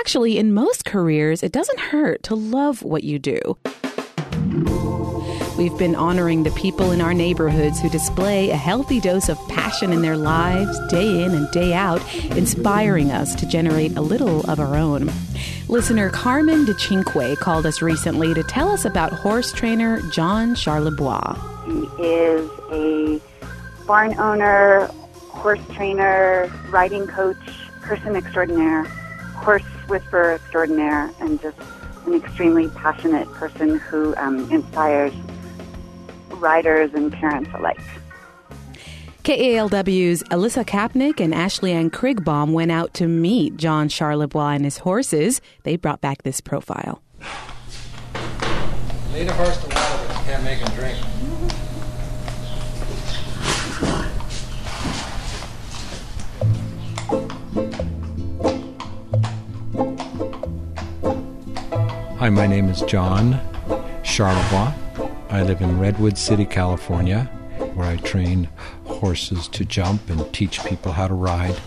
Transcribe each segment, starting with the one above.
Actually, in most careers, it doesn't hurt to love what you do. We've been honoring the people in our neighborhoods who display a healthy dose of passion in their lives, day in and day out, inspiring us to generate a little of our own. Listener Carmen de Cinque called us recently to tell us about horse trainer John Charlebois. He is a barn owner, horse trainer, riding coach, person extraordinaire, horse whisperer extraordinaire, and just an extremely passionate person who inspires riders and parents alike. KALW's Alyssa Kapnick and Ashley Ann Krigbaum went out to meet John Charlebois and his horses. They brought back this profile. Lead a horse to water, but you can't make him drink. Hi, my name is John Charlebois. I live in Redwood City, California, where I train horses to jump and teach people how to ride.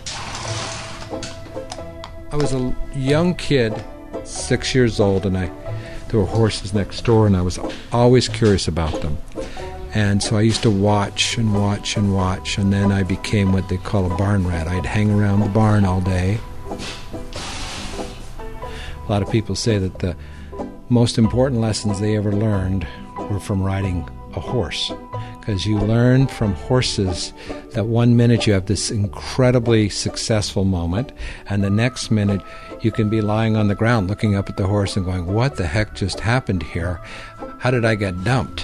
I was a young kid, 6 years old, and there were horses next door, and I was always curious about them. And so I used to watch and watch and watch, and then I became what they call a barn rat. I'd hang around the barn all day. A lot of people say that the most important lessons they ever learned were from riding a horse, because you learn from horses that one minute you have this incredibly successful moment, and the next minute you can be lying on the ground looking up at the horse and going, what the heck just happened here? How did I get dumped?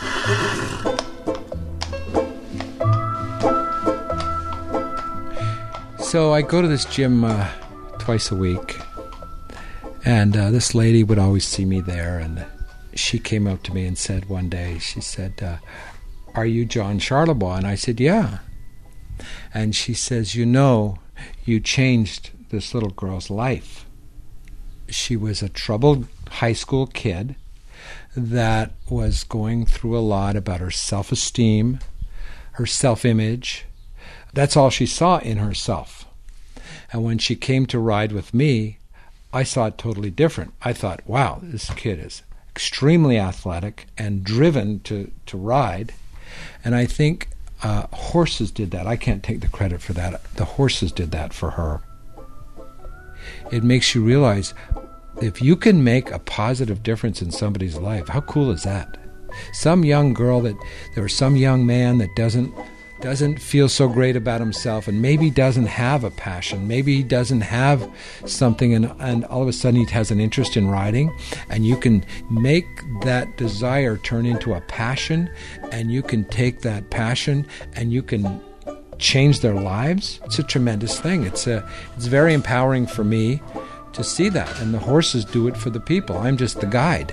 So I go to this gym twice a week, and this lady would always see me there, and she came up to me and said one day, she said, are you John Charlebois? And I said, yeah. And she says, you changed this little girl's life. She was a troubled high school kid that was going through a lot about her self-esteem, her self-image. That's all she saw in herself. And when she came to ride with me, I saw it totally different. I thought, wow, this kid is extremely athletic and driven to ride. And I think horses did that. I can't take the credit for that. The horses did that for her. It makes you realize if you can make a positive difference in somebody's life, how cool is that? Some young girl or some young man that doesn't feel so great about himself and maybe doesn't have a passion, maybe he doesn't have something, and all of a sudden he has an interest in riding, and you can make that desire turn into a passion, and you can take that passion and you can change their lives. It's a tremendous thing. It's very empowering for me to see that, and the horses do it for the people. I'm just the guide.